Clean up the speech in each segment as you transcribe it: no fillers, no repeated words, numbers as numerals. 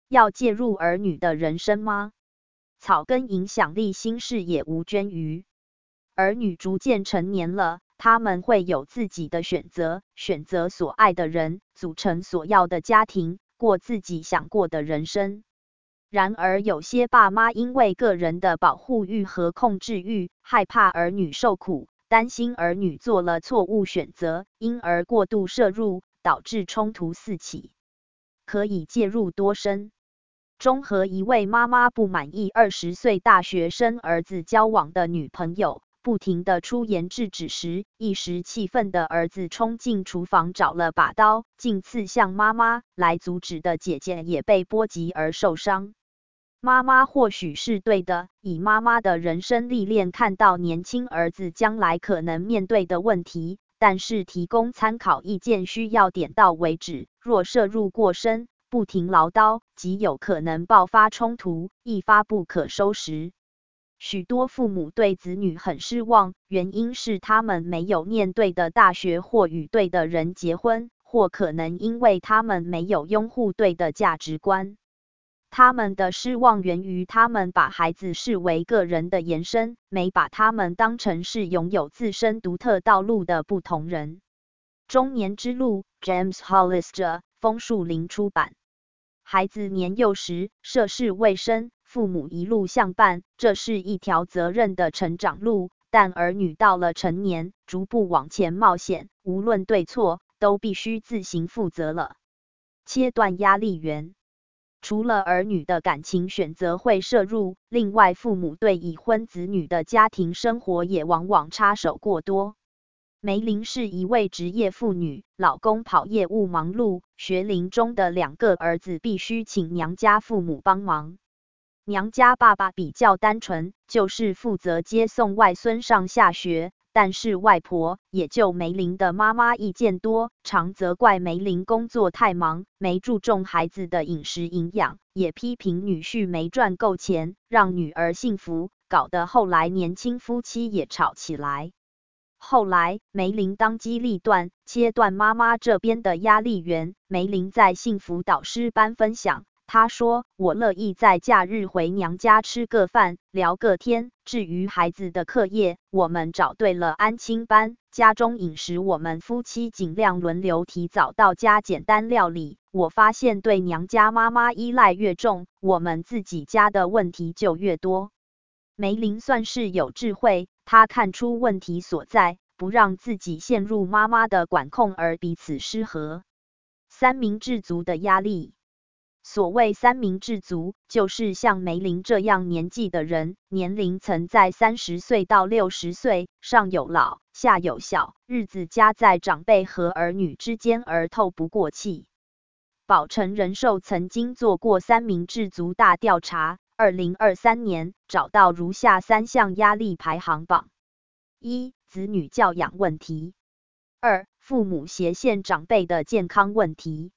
要介入儿女的人生吗？草根影响力新视野无捐于儿女逐渐成年了，他们会有自己的选择，选择所爱的人，组成所要的家庭，过自己想过的人生。然而有些爸妈因为个人的保护欲和控制欲，害怕儿女受苦，担心儿女做了错误选择，因而过度摄入，导致冲突四起。可以介入多生中和一位妈妈不满意20岁大学生儿子交往的女朋友，不停地出言制止时，一时气愤的儿子冲进厨房找了把刀，竟刺向妈妈，来阻止的姐姐也被波及而受伤。妈妈或许是对的，以妈妈的人生历练看到年轻儿子将来可能面对的问题，但是提供参考意见需要点到为止，若摄入过深，不停唠叨，极有可能爆发冲突，一发不可收拾。许多父母对子女很失望，原因是他们没有念对的大学或与对的人结婚，或可能因为他们没有拥护对的价值观。他们的失望源于他们把孩子视为个人的延伸，没把他们当成是拥有自身独特道路的不同人。中年之路 James Hollister 枫树林出版。孩子年幼时涉世未深，父母一路相伴，这是一条责任的成长路，但儿女到了成年，逐步往前冒险，无论对错，都必须自行负责了。切断压力源。除了儿女的感情选择会摄入，另外父母对已婚子女的家庭生活也往往插手过多。梅林是一位职业妇女，老公跑业务忙碌，学龄中的2个儿子必须请娘家父母帮忙。娘家爸爸比较单纯，就是负责接送外孙上下学，但是外婆，也就梅林的妈妈意见多，常责怪梅林工作太忙，没注重孩子的饮食营养，也批评女婿没赚够钱，让女儿幸福，搞得后来年轻夫妻也吵起来。后来，梅林当机立断，切断妈妈这边的压力源。梅林在幸福导师班分享，她说：“我乐意在假日回娘家吃个饭，聊个天。至于孩子的课业，我们找对了安亲班。家中饮食，我们夫妻尽量轮流提早到家简单料理。我发现对娘家妈妈依赖越重，我们自己家的问题就越多。”梅林算是有智慧，她看出问题所在，不让自己陷入妈妈的管控而彼此失和。三明治族的压力。所谓三明治族，就是像梅林这样年纪的人，年龄层在30岁到60岁，上有老，下有小，日子夹在长辈和儿女之间而透不过气。宝诚人寿曾经做过三明治族大调查，2023年找到如下3项压力排行榜：1、子女教养问题；2、父母斜线长辈的健康问题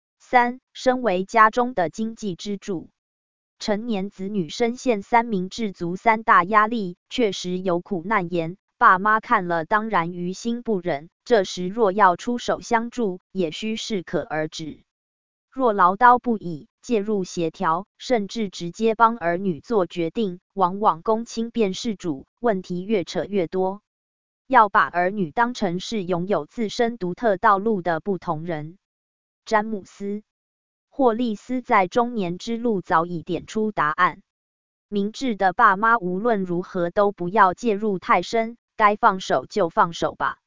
；3、身为家中的经济支柱。成年子女深陷三明治族3大压力，确实有苦难言，爸妈看了当然于心不忍，这时若要出手相助，也需适可而止。若唠叨不已，介入协调，甚至直接帮儿女做决定，往往公亲变事主，问题越扯越多。要把儿女当成是拥有自身独特道路的不同人。詹姆斯·霍利斯在中年之路早已点出答案。明智的爸妈无论如何都不要介入太深，该放手就放手吧。